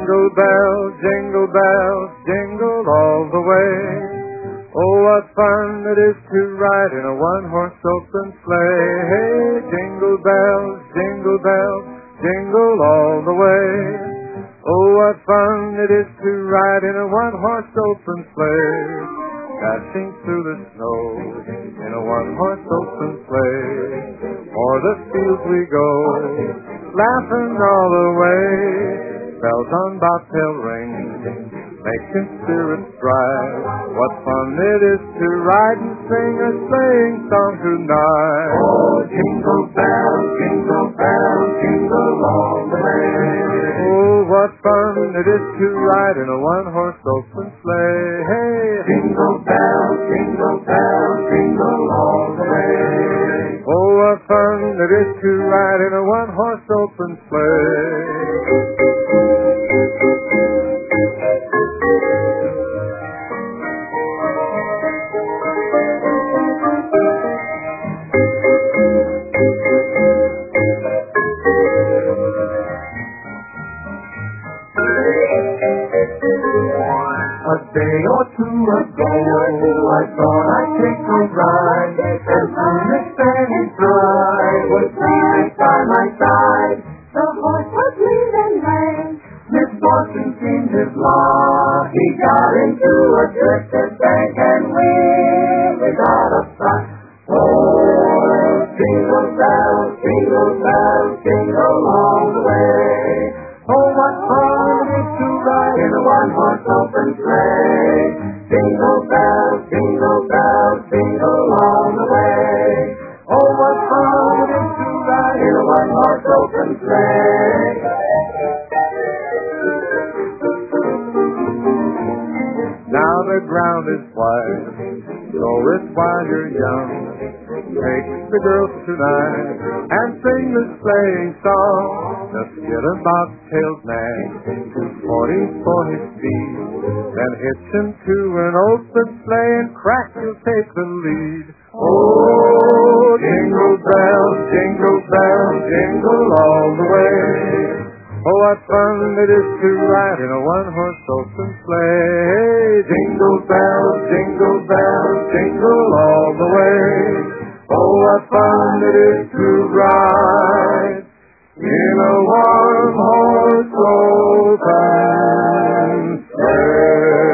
jingle bells, jingle all the way. Oh, what fun it is to ride in a one-horse open sleigh. Hey, jingle bells, jingle all the way. Oh, what fun it is to ride in a one-horse open sleigh. Dashing through the snow in a one-horse open sleigh. O'er the fields we go, laughing all the way. Bells on bobtail ring, making spirits bright. What fun it is to ride and sing a sleighing song tonight. Oh, jingle bells, jingle all the way. Oh, what fun it is to ride in a one-horse open sleigh. Hey, jingle bells, jingle all the way. oh, what fun it is to ride in a one-horse open sleigh. A day or two ago, I thought I'd take a ride, and soon Miss Fanny's bride was seated by my side. The horse was lean and lame. Misfortune seemed his law. He got into a drifted bank, and we got a fight. Oh, jingle bells, jingle all the way. Oh, what fun it is to ride in a one-horse open sleigh. Jingle bells, jingle all the way. Oh, what fun it is to ride in a one-horse open sleigh. Now the ground is wide, so it's while you're young. Take the girls tonight and sing the sleighing song. Just get a bobtailed nag, 240 for his speed. Then hitch him to an open sleigh and crack, you'll take the lead. Oh, jingle bells, jingle all the way. Oh, what fun it is to ride in a one-horse open sleigh. Jingle bells, jingle all the way. Oh, what fun it is to ride in a one-horse open sleigh.